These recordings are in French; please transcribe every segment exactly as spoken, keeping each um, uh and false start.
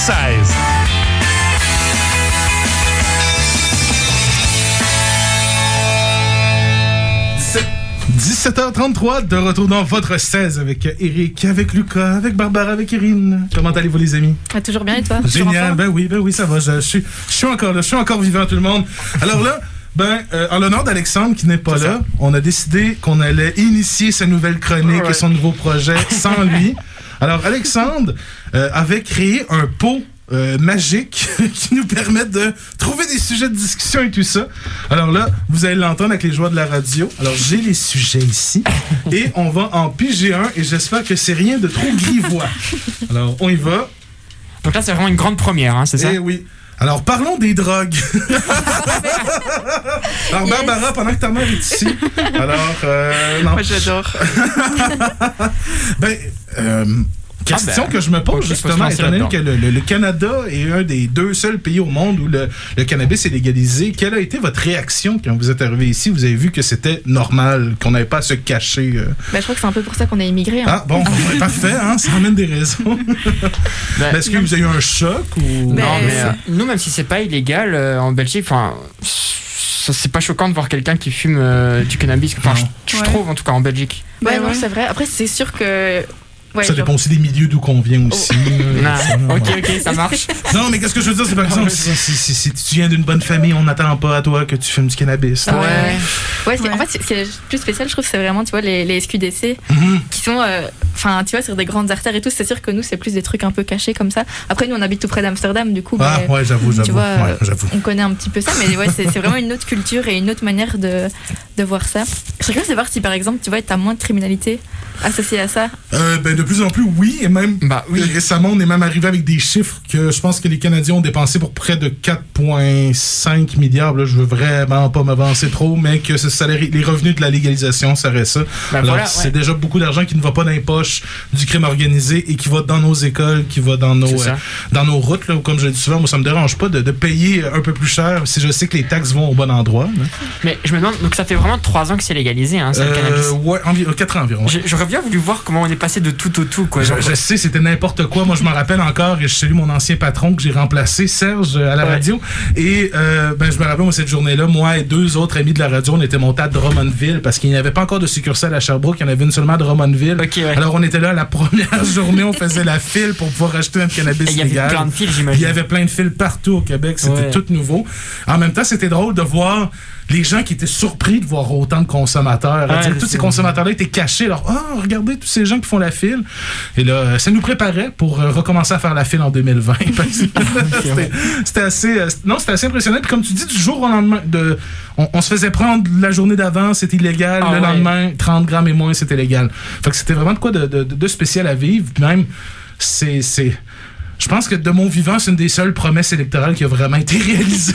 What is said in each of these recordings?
seize. dix-sept heures trente-trois, de retour dans votre seize avec Eric, avec Lucas, avec Barbara, avec Irine. Comment allez-vous les amis? Ah, toujours bien et toi? Génial, ben oui, ben oui, ça va, je, je, suis, je suis encore là, je suis encore vivant tout le monde. Alors là, ben, euh, en l'honneur d'Alexandre qui n'est pas C'est là, ça. on a décidé qu'on allait initier sa nouvelle chronique Ouais. et son nouveau projet sans lui. Alors Alexandre euh, avait créé un pot Euh, magique qui nous permettent de trouver des sujets de discussion et tout ça. Alors là, vous allez l'entendre avec les joueurs de la radio. Alors, j'ai les sujets ici et on va en piger un et j'espère que c'est rien de trop grivois. Alors, on y va. Donc là, c'est vraiment une grande première, hein, c'est ça? Eh oui. Alors, parlons des drogues. Alors, Barbara, pendant que ta mère est ici, alors, euh, non. Moi, j'adore. ben, euh, question ah ben, que je me pose, okay, justement, étant donné que le, le, le Canada est un des deux seuls pays au monde où le, le cannabis est légalisé. Quelle a été votre réaction quand vous êtes arrivé ici? Vous avez vu que c'était normal, qu'on n'avait pas à se cacher. Euh... Ben, je crois que c'est un peu pour ça qu'on a immigré. Hein. Ah, bon, ouais, parfait, hein, ça amène des raisons. Ben, Est-ce que vous avez eu un choc ou... Ben, non, mais c'est- euh, nous, même si c'est pas illégal euh, en Belgique, enfin, ça, c'est pas choquant de voir quelqu'un qui fume euh, du cannabis. Enfin, Non. je, je Ouais. trouve en tout cas en Belgique. Ouais, Ouais, non, ouais. c'est vrai. Après, c'est sûr que. Ouais, ça genre- dépend aussi des milieux d'où qu'on vient aussi. euh, Non. ça, non, Ok, ouais. ok, ça marche. Non, mais qu'est-ce que je veux dire, c'est par exemple, si, si, si, si tu viens d'une bonne famille, on n'attend pas à toi que tu fumes du cannabis. Ouais. là. Ouais, c'est- Ouais. en fait, ce qui est plus spécial, je trouve, c'est vraiment, tu vois, les, les S Q D C Mhm. qui sont, euh, enfin, tu vois, sur des grandes artères et tout. C'est sûr que nous, c'est plus des trucs un peu cachés comme ça. Après, nous, on habite tout près d'Amsterdam, du coup, Ah, ben, ouais, j'avoue, j'avoue. tu vois, ouais, euh, j'avoue. on connaît un petit peu ça. Mais ouais, c'est c'est vraiment une autre culture et une autre manière de, de voir ça. Je serais curieuse de voir si, par exemple, tu vois, t'as moins de criminalité associée à ça. Euh, ben, de plus en plus, oui, et même Bah oui. récemment, on est même arrivé avec des chiffres que je pense que les Canadiens ont dépensé pour près de quatre virgule cinq milliards. Là, je veux vraiment pas m'avancer trop, mais que ce, ça, les revenus de la légalisation seraient ça. Bah Alors, voilà, c'est ouais. déjà beaucoup d'argent qui ne va pas dans les poches du crime organisé et qui va dans nos écoles, qui va dans nos, C'est ça. euh, dans nos routes. Là, comme je le dis souvent, moi, ça me dérange pas de, de payer un peu plus cher si je sais que les taxes vont au bon endroit. Là. Mais je me demande, donc ça fait vraiment trois ans que c'est légalisé, hein, ça, le cannabis. Euh, ouais, environ, quatre ans environ. ouais. J'ai- J'aurais bien voulu voir comment on est passé de tout au tout, quoi. Je, Genre, je sais, c'était n'importe quoi. Moi, je m'en rappelle encore et je salue mon ancien patron que j'ai remplacé, Serge, à la Ouais. radio. Et euh, ben, je me rappelle, moi, cette journée-là, moi et deux autres amis de la radio, on était montés à Drummondville parce qu'il n'y avait pas encore de succursale à Sherbrooke. Il y en avait une seulement à Drummondville. Ok, ouais. Alors, on était là la première journée, on faisait la file pour pouvoir acheter un Et cannabis il y avait légal. plein de fils, Il j'imagine. y avait plein de fils partout au Québec, c'était Ouais. tout nouveau. En même temps, c'était drôle de voir les gens qui étaient surpris de voir autant de consommateurs. Ouais, Dire, tous c'est ces ça. consommateurs-là étaient cachés. Alors, oh, regardez tous ces gens qui font la file. Et là, euh, ça nous préparait pour euh, recommencer à faire la file en deux mille vingt. Parce que c'était, c'était assez, euh, non, c'était assez impressionnant. Puis comme tu dis, du jour au lendemain, de, on, on se faisait prendre la journée d'avant, c'était illégal. Ah le ouais. lendemain, trente grammes et moins, c'était légal. Fait que c'était vraiment de quoi de, de, de spécial à vivre. Puis même, c'est, c'est, je pense que de mon vivant, c'est une des seules promesses électorales qui a vraiment été réalisée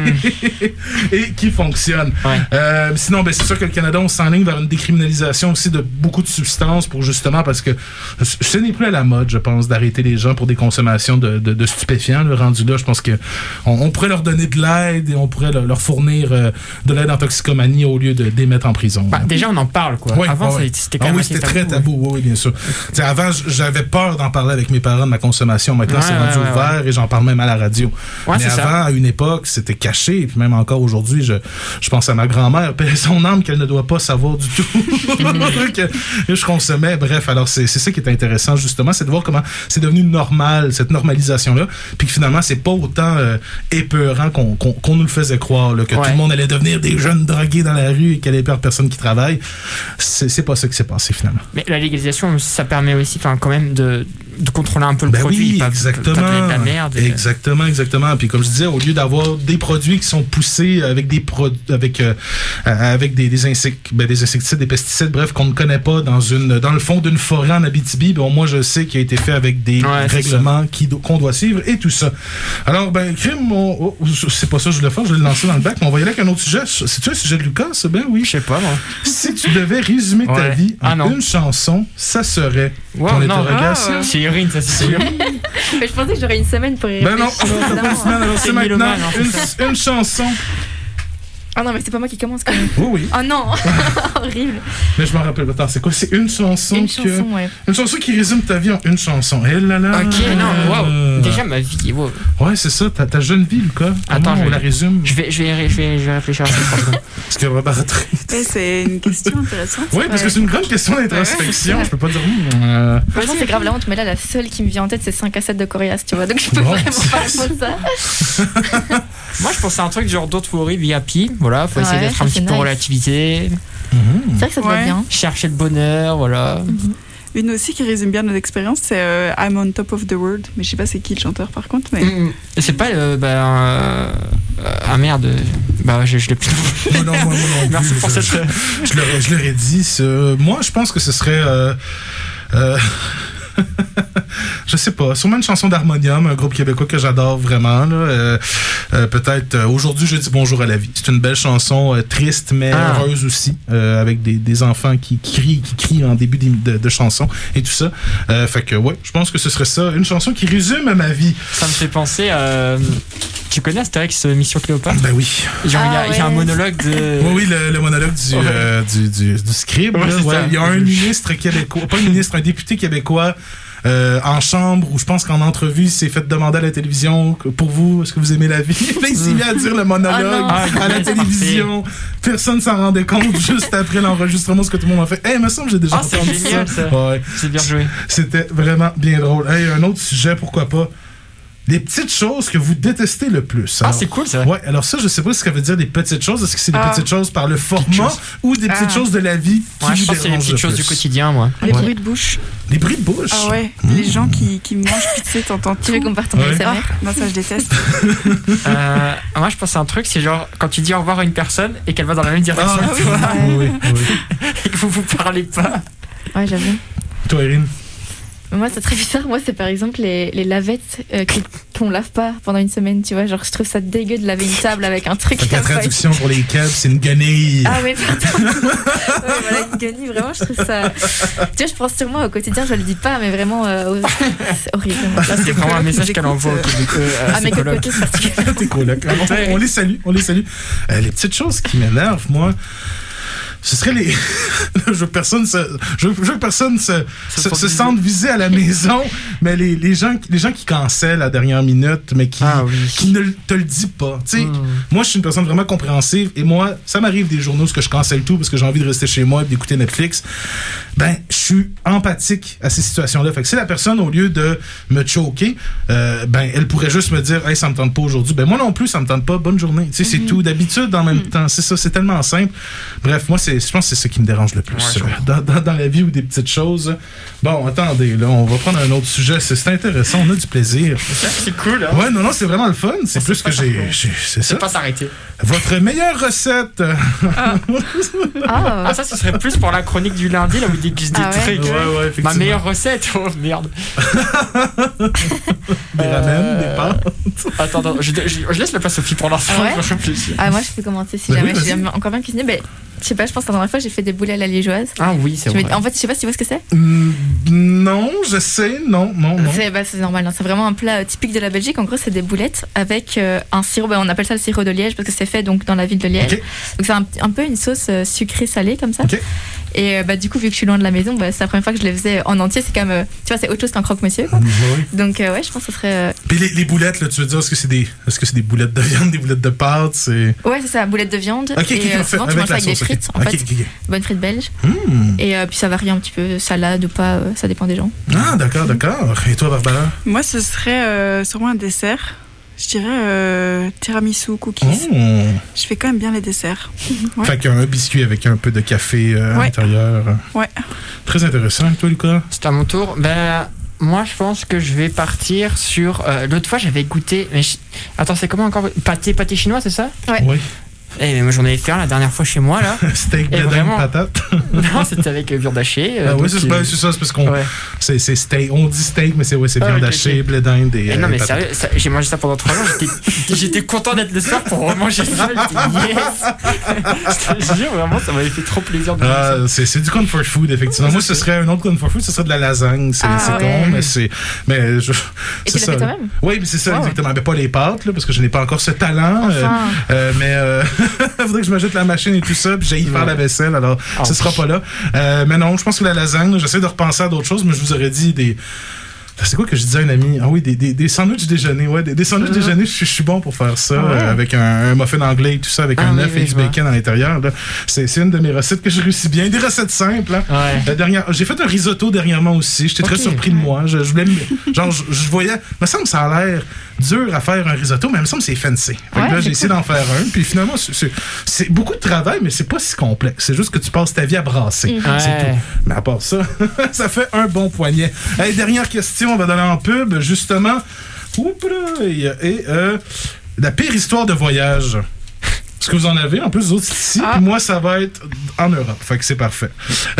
et qui fonctionne. Ouais. Euh, sinon, ben, c'est sûr que le Canada, on s'enligne vers une décriminalisation aussi de beaucoup de substances pour justement parce que ce n'est plus à la mode, je pense, d'arrêter les gens pour des consommations de, de, de stupéfiants. Le rendu là, je pense que on, on pourrait leur donner de l'aide et on pourrait leur, leur fournir euh, de l'aide en toxicomanie au lieu de les mettre en prison. Bah, déjà, on en parle, quoi. Ouais, Avant, ouais, ouais. ça- c'était quand Ah même oui, assez c'était très tabou. tabou, oui, oui, bien sûr. T'sais, avant, j- j'avais peur d'en parler avec mes parents de ma consommation. Maintenant, Ouais, c'est ouais, rendu ouais, ouvert et j'en parle même à la radio. Ouais, Mais c'est avant, ça. à une époque, c'était caché. Et puis même encore aujourd'hui, je, je pense à ma grand-mère, paix à son âme, qu'elle ne doit pas savoir du tout que, que je consommais. Bref, alors c'est, c'est ça qui est intéressant, justement, c'est de voir comment c'est devenu normal, cette normalisation-là. Puis que finalement, c'est pas autant euh, épeurant qu'on, qu'on, qu'on nous le faisait croire, là, que Ouais. tout le monde allait devenir des jeunes drogués dans la rue et qu'il y avait personne qui travaille. C'est, c'est pas ça qui s'est passé, finalement. Mais la légalisation, ça permet aussi, enfin, quand même, de, de contrôler un peu le Ben produit. oui, pas, exactement. Pas donner de la merde. et- Exactement, exactement. Puis comme je disais, au lieu d'avoir des produits qui sont poussés avec des pro- avec euh, avec des des, insect- ben, des insecticides, des pesticides, bref, qu'on ne connaît pas dans une dans le fond d'une forêt en Abitibi, ben moi je sais qu'il a été fait avec des Ouais, c'est règlements qui do- qu'on doit suivre et tout ça. Alors ben crime, on- oh, c'est pas ça que je voulais faire, je voulais le lancer dans le bac, mais on va y aller avec un autre sujet. C'est-tu un sujet de Lucas, ça? Ben oui. Je sais pas, moi. Si tu devais résumer ta Ouais. vie en Ah, non. une chanson, ça serait Wow, ton non. interrogation. Ah, C'est urine, ça, c'est sûr. Mais je pensais que j'aurais une semaine pour y Ben non, réfléchir, alors, t'as pas une évidemment. semaine, alors c'est C'est maintenant mélomane, hein, c'est une, une chanson. Ah non, mais c'est pas moi qui commence quand même. Oui, oui. Oh non, horrible. Mais je me rappelle pas. Attends, c'est quoi? C'est une chanson Une que... chanson, ouais. Une chanson qui résume ta vie en une chanson. Eh là là. Ok, non, wow. Déjà, ma vie, wow. Ouais, c'est ça, ta, ta jeune vie, Lucas. Attends, Comment je on la vais- résume. Je vais, je vais, je vais, je vais réfléchir à ça. Parce que Barbara Traite. Ouais, c'est une question intéressante. Oui, parce que c'est une grande question d'introspection. Ouais, Je peux pas dire. hum, euh, Franchement, c'est grave la honte, mais là, la seule qui me vient en tête, c'est cinq à sept de Corias, tu vois. Donc, je peux Bon, vraiment c'est- pas répondre ça. Moi, je pensais à un truc genre Don't Worry, Be Happy. Voilà, faut essayer Ouais, d'être ça, un c'est petit peu nice. relativisé, hum. C'est vrai que ça te va Ouais. bien. chercher le bonheur, voilà. Une aussi qui résume bien notre expérience, c'est euh, I'm on top of the world. Mais je sais pas c'est qui le chanteur par contre. Mais... Mm. Et c'est pas, euh, bah, euh, euh, ah merde, bah, je, je l'ai plus. Non, non, moi, moi non plus. Merci pour je, cette. je, je l'aurais, je l'aurais dit. ce- Moi, je pense que ce serait. Euh, euh, je sais pas, sûrement une chanson d'Harmonium, un groupe québécois que j'adore vraiment. Là. Euh, euh, peut-être euh, Aujourd'hui, je dis bonjour à la vie. C'est une belle chanson, euh, triste mais Ah. heureuse aussi, euh, avec des, des enfants qui, qui crient, qui crient en début de, de, de chanson et tout ça. Euh, fait que ouais, je pense que ce serait ça, une chanson qui résume ma vie. Ça me fait penser à. Tu connais Astérix Mission Cléopâtre? Ben oui. Genre, il y a- Ah il y, a un ouais. monologue de. Oui, oui, le, le monologue du, Ouais. euh, du, du, du scribe. Ouais, là. c'est Ouais, ça. il y a un ministre québécois, pas un ministre, un député québécois euh, en chambre où je pense qu'en entrevue, il s'est fait demander à la télévision que, pour vous, est-ce que vous aimez la vie? Là, il s'est mis à dire le monologue Oh non. Ah, à la c'est télévision. Personne s'en rendait compte juste après l'enregistrement, ce que tout le monde a fait. Eh, hey, il me semble que j'ai déjà Ah, c'est entendu génial, ça. ça. Ouais. C'est bien joué. C'était vraiment bien drôle. Hey, un autre sujet, pourquoi pas? Les petites choses que vous détestez le plus. Ah, Alors, c'est cool ça. Ouais, alors ça, je sais pas ce que ça veut dire des petites choses. Est-ce que c'est des Ah. petites choses par le format choses. ou des petites Ah. choses de la vie qui Ouais, je vous pense que c'est les dérangent petites le choses du plus? quotidien, moi. Les Ouais. bruits de bouche. Les bruits de bouche. Ah ouais, Mmh. les gens qui, qui mangent, puis tu sais, t'entends Tu veux tout. qu'on parte en Ouais. A S M R? Ah, non, ça je déteste. Euh, moi, je pense à un truc, c'est genre quand tu dis au revoir à une personne et qu'elle va dans la même direction Ah, que toi oui, oui, oui. et que vous vous parlez pas. Ouais, j'avoue. Toi, Erin? Moi, c'est très bizarre. Moi, c'est par exemple les, les lavettes euh, qui- qu'on lave pas pendant une semaine, tu vois. Genre, je trouve ça dégueu de laver une table avec un truc Fait que la qui a pas été- traduction pour les câbles, c'est une guenille. Ah oui, pardon. Ouais, voilà, une guenille, vraiment, je trouve ça... Tu vois, je pense sur moi au quotidien, je le dis pas, mais vraiment, euh, c'est horrible. Là, c'est vraiment un message J'écoute, qu'elle envoie au euh, Québec. euh, à Ah, ses mes colocs. cocottes particulièrement. Tes colocs. On, on les salue, on les salue. Euh, les petites choses qui m'énervent, moi, ce serait les. je veux que personne se, je veux, je veux que personne se, se, sente se visé. sente visé à la maison, mais les, les gens, les gens qui cancellent à la dernière minute, mais qui, Ah oui. qui ne te le disent pas. Tu sais, Mm. moi, je suis une personne vraiment compréhensive et moi, ça m'arrive des journaux où que je cancelle tout parce que j'ai envie de rester chez moi et d'écouter Netflix. Ben, je suis empathique à ces situations-là. Fait que si la personne, au lieu de me choquer, euh, ben, elle pourrait juste me dire, hey, ça me tente pas aujourd'hui. Ben, moi non plus, ça me tente pas. Bonne journée. Tu sais, c'est tout. D'habitude, en même temps. C'est ça. C'est tellement simple. Bref, moi, c'est, je pense que c'est ce qui me dérange le plus. Ouais, je euh, dans, dans, dans la vie ou des petites choses. Bon, attendez, là, on va prendre un autre sujet. C'est, c'est intéressant. On a du plaisir. C'est cool, hein? Ouais, non, non, c'est vraiment le fun. C'est plus que j'ai, j'ai- c'est ça. C'est pas s'arrêter. Votre meilleure recette. euh, Ah, Ah, ça, ce serait plus pour la chronique du lundi, là où il déguste des Ah ouais. trucs. Ouais, ouais, effectivement. Ma meilleure recette, oh merde. Des ramen, Euh, des pâtes. Attends, attends, je, je, je laisse la place Sophie pour l'instant. Ah ouais je réfléchis. ah, moi, je peux commencer si Bah jamais oui, j'ai vas-y. encore bien cuisiné. Ben, je sais pas, je pense que la dernière fois, j'ai fait des boulets à la liégeoise. Ah oui, c'est Je vais- vrai. En fait, je sais pas si tu vois ce que c'est. Mm, non, je sais, non, non, non. C'est bah, c'est normal, hein. C'est vraiment un plat euh, typique de la Belgique. En gros, c'est des boulettes avec euh, un sirop. Bah, on appelle ça le sirop de Liège parce que c'est fait donc dans la ville de Liège. Ok. Donc c'est un, un peu une sauce euh, sucrée salée comme ça. Ok. Et euh, bah, du coup, vu que je suis loin de la maison, bah, c'est la première fois que je les faisais en entier. C'est comme, euh, tu vois, c'est autre chose qu'un croque-monsieur. quoi. Mm, ouais. Donc euh, ouais, je pense que ce serait. euh, Puis les, les boulettes, là, tu veux dire, est-ce que c'est des, est-ce que c'est des boulettes de viande, des boulettes de pâte, c'est. Ouais, c'est ça, boulette de viande. Ok, ok, et euh, on fait souvent, tu avec manges ça la avec des sauce. ok. frites, en Ok, fait. ok, ok. Bonne frite belge. Hmm. Et euh, puis ça varie un petit peu, salade ou pas, euh, ça dépend des gens. Ah, d'accord, d'accord. Et toi, Barbara? Moi, ce serait euh, sûrement un dessert. Je dirais euh, tiramisu, cookies. Oh. Je fais quand même bien les desserts. Ouais. Fait qu'un biscuit avec un peu de café euh, à Ouais. l'intérieur. Ouais. Très intéressant. Et toi, Lucas? C'est à mon tour. Ben, moi, je pense que je vais partir sur. euh, L'autre fois, j'avais goûté. Mais je- Attends, c'est comment encore? Pâté, pâté chinois, c'est ça? Ouais. Oui. Eh, mais moi, j'en avais fait un la dernière fois chez moi, là. Steak, Et bledin, vraiment- patate. Non, c'était avec euh, viande hachée. euh, Ah oui, donc, c'est, euh, ben, c'est ça, c'est parce qu'on. ouais. C'est, c'est steak. On dit steak, mais c'est, ouais, c'est Ah, viande ok, hachée, ok. blé d'Inde et. Eh euh, non, mais patate. sérieux, ça- j'ai mangé ça pendant trois jours. J'étais, j'étais content d'être le soir pour remanger ça. J'étais yes! Je te jure, vraiment, ça m'avait fait trop plaisir de manger Ah, ça. c'est, c'est du comfort food, effectivement. Ouais, Moi, c'est ce serait un autre comfort food, ce serait de la lasagne. C'est, Ah, c'est ouais. con, mais c'est. Mais je, Et c'est tu l'as ça. fait toi-même? Oui, mais c'est ça, Wow. exactement. Mais pas les pâtes, là, parce que je n'ai pas encore ce talent. euh, Enfin. euh, mais euh, faudrait que je m'ajoute la machine et tout ça, puis j'aille faire Ouais. la vaisselle, alors ce Oh. sera pas là. Euh, mais non, je pense que la lasagne, j'essaie de repenser à d'autres choses, mais je vous aurais dit des. C'est quoi que je disais à un ami? Ah oui, des, des, des sandwichs déjeuner. Ouais, des, des sandwichs Mm-hmm. déjeuner, je, je suis bon pour faire ça. Ah ouais. euh, avec un, un muffin anglais et tout ça, avec Ah un oui, œuf oui, et du je vois. bacon à l'intérieur. Là. C'est, c'est une de mes recettes que je réussis bien. Des recettes simples. Hein. Ouais. La dernière, j'ai fait un risotto dernièrement aussi. J'étais très Ok. surpris de moi. Je, je voulais me- genre, je, je voyais. Il me semble que ça a l'air dur à faire un risotto, mais il me semble que c'est fancy. Fait que Ouais, là, c'est j'ai essayé cool. d'en faire un. Puis finalement, c'est, c'est, c'est beaucoup de travail, mais c'est pas si complexe. C'est juste que tu passes ta vie à brasser. Mm. C'est Ouais. tout. Mais à part ça, ça fait un bon poignet. Hey, dernière question, on va donner en pub, justement. Oups là, et et, euh, la pire histoire de voyage. Est-ce que vous en avez? En plus, vous autres, c'est ici. Ah. Puis moi, ça va être en Europe. Fait que c'est parfait.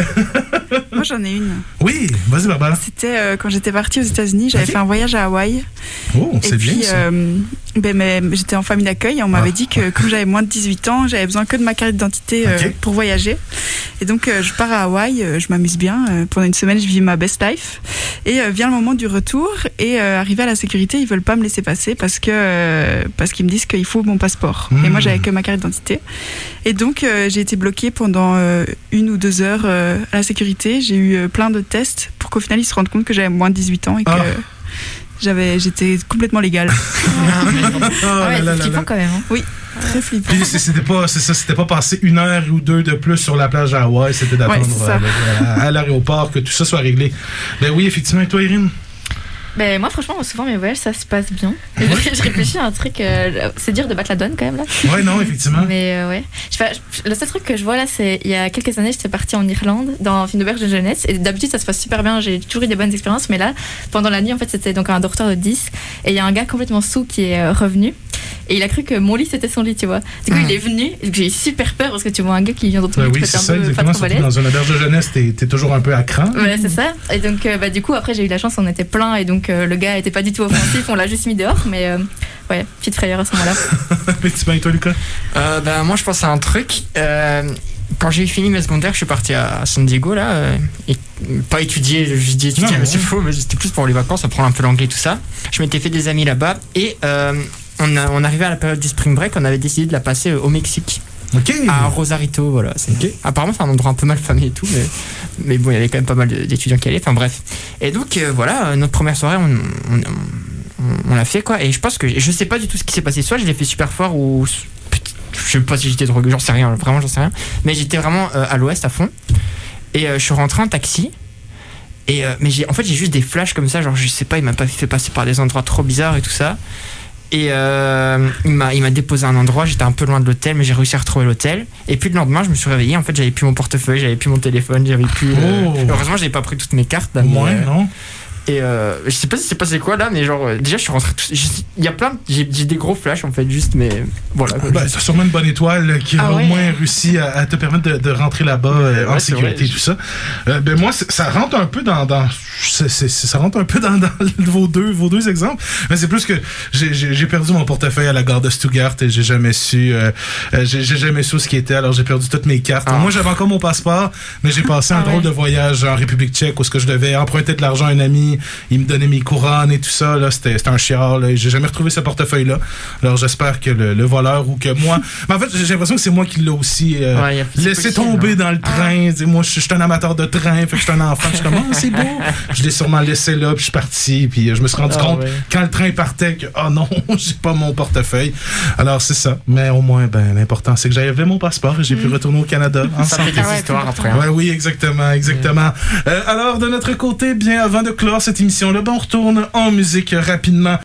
Moi, j'en ai une. Oui, vas-y, Barbara. C'était euh, quand j'étais partie aux États-Unis, j'avais Ok. fait un voyage à Hawaï. Oh, Et c'est bien puis, ça. euh, ben, mais j'étais en famille d'accueil et on m'avait Ah. dit que comme j'avais moins de dix-huit ans, j'avais besoin que de ma carte d'identité euh, Ok. pour voyager. Et donc, euh, je pars à Hawaï, euh, je m'amuse bien. euh, pendant une semaine, je vis ma best life. Et euh, vient le moment du retour. Et euh, arrivé à la sécurité, ils veulent pas me laisser passer parce que euh, parce qu'ils me disent qu'il faut mon passeport. Mmh. Et moi, j'avais que ma carte d'identité. Et donc, euh, j'ai été bloquée pendant euh, une ou deux heures euh, à la sécurité. J'ai eu euh, plein de tests pour qu'au final, ils se rendent compte que j'avais moins de dix-huit ans et que Ah. j'avais, j'étais complètement légale. Oh Ah ouais, là c'est là là flippant là. quand même. hein. Très flippant. Puis c'est- c'était pas, c'est ça, c'était pas passer une heure ou deux de plus sur la plage à Hawaï, c'était d'attendre Ouais, c'est ça. euh, à, à l'aéroport que tout ça soit réglé. Ben oui, effectivement. Et toi, Irine? Ben, moi, franchement, souvent, mes voyages, ça se passe bien. Je réfléchis à un truc. euh, c'est dur de battre la douane quand même, là. Ouais, non, effectivement. Mais euh, ouais. Je sais pas, je- le seul truc que je vois là, c'est il y a quelques années, j'étais partie en Irlande dans une auberge de jeunesse. Et d'habitude, ça se passe super bien. J'ai toujours eu des bonnes expériences. Mais là, pendant la nuit, en fait, c'était donc un dortoir de dix. Et il y a un gars complètement saoul qui est euh, revenu. Et il a cru que mon lit, c'était son lit, tu vois. Du coup, Mhm. il est venu. Et donc, j'ai eu super peur parce que tu vois un gars qui vient dans ton Ben lit, oui, qui c'est fait ça, un peu pas exactement. trop Surtout balèze. dans une auberge de jeunesse, t'es, t'es toujours un peu à cran. Voilà, c'est ça. Et donc, euh, bah, du coup, après, j'ai eu la chance, on était plein. Et donc, euh, le gars était pas du tout offensif. On l'a juste mis dehors. Mais euh, ouais, petite frayeur à ce moment-là. Effectivement, et toi, Lucas? Euh, bah, moi, je pense à un truc. Euh, quand j'ai fini mes secondaires, je suis parti à San Diego, là. euh, et pas étudier, je dis étudier, Non, mais ouais. c'est faux, mais c'était plus pour les vacances, apprendre un peu l'anglais, tout ça. Je m'étais fait des amis là-bas. Et euh, on, a, on arrivait à la période du spring break, on avait décidé de la passer au Mexique, OK. à Rosarito, voilà. C'est- Ok. Apparemment, c'est un endroit un peu mal famé et tout, mais, mais bon, il y avait quand même pas mal d'étudiants qui allaient. Enfin, bref. Et donc, euh, voilà, euh, notre première soirée, on, on, on, on l'a fait, quoi. Et je pense que je sais pas du tout ce qui s'est passé. Soit je l'ai fait super fort ou. Je sais pas si j'étais drogué, j'en sais rien, vraiment, j'en sais rien. Mais j'étais vraiment euh, à l'ouest à fond. Et euh, je suis rentré en taxi. Et euh, mais j'ai, en fait, j'ai juste des flashs comme ça, genre, je sais pas, il m'a pas fait passer par des endroits trop bizarres et tout ça. Et euh, il, m'a, il m'a déposé à un endroit, j'étais un peu loin de l'hôtel, mais j'ai réussi à retrouver l'hôtel. Et puis le lendemain, je me suis réveillé, en fait, j'avais plus mon portefeuille, j'avais plus mon téléphone, j'avais plus. euh, Oh. Heureusement, j'avais pas pris toutes mes cartes. là, Au mais, moins, euh, non? Et euh, je sais pas si c'est passé quoi là, mais genre, euh, déjà, je suis rentré. tout- je- Il y a plein de. J'ai, j'ai des gros flashs en fait, juste, mais voilà. quoi. Ben, t'as sûrement une bonne étoile qui Ah a ouais. au moins réussi à, à te permettre de, de rentrer là-bas euh, en Ouais, c'est sécurité vrai. et tout ça. Euh, ben moi, c'est- ça rentre un peu dans, dans c'est, c'est, c'est- ça rentre un peu dans, dans vos deux vos deux exemples. Mais c'est plus que j'ai, j'ai, j'ai perdu mon portefeuille à la gare de Stuttgart et j'ai jamais su euh, euh, j'ai, j'ai jamais su où ce qui était. Alors j'ai perdu toutes mes cartes. Ah. Moi, j'avais encore mon passeport, mais j'ai passé un Ah drôle ouais. de voyage en République Tchèque où ce que je devais emprunter de l'argent à un ami. Il me donnait mes couronnes et tout ça. Là, c'était, c'était un chiard. Là, et j'ai jamais retrouvé ce portefeuille-là. Alors j'espère que le, le voleur ou que moi. Mais en fait, j'ai l'impression que c'est moi qui l'ai aussi euh, Ouais, y a- c'est laissé possible, tomber hein. dans le train. Tu sais, moi, je suis je suis un amateur de train. Fait que je suis un enfant. Je suis comme, oh, c'est beau. Je l'ai sûrement laissé là, puis je suis parti. Puis euh, je me suis rendu Ah, compte ouais. quand le train partait que, oh non, j'ai pas mon portefeuille. Alors c'est ça. Mais au moins, ben, l'important, c'est que j'avais mon passeport et j'ai pu retourner au Canada. en Ça fait santé. des Ah ouais, histoires c'est après. important. hein. Ouais, oui, exactement, exactement. Euh, alors, de notre côté, bien avant de clore cette émission-là, ben, on retourne en musique rapidement.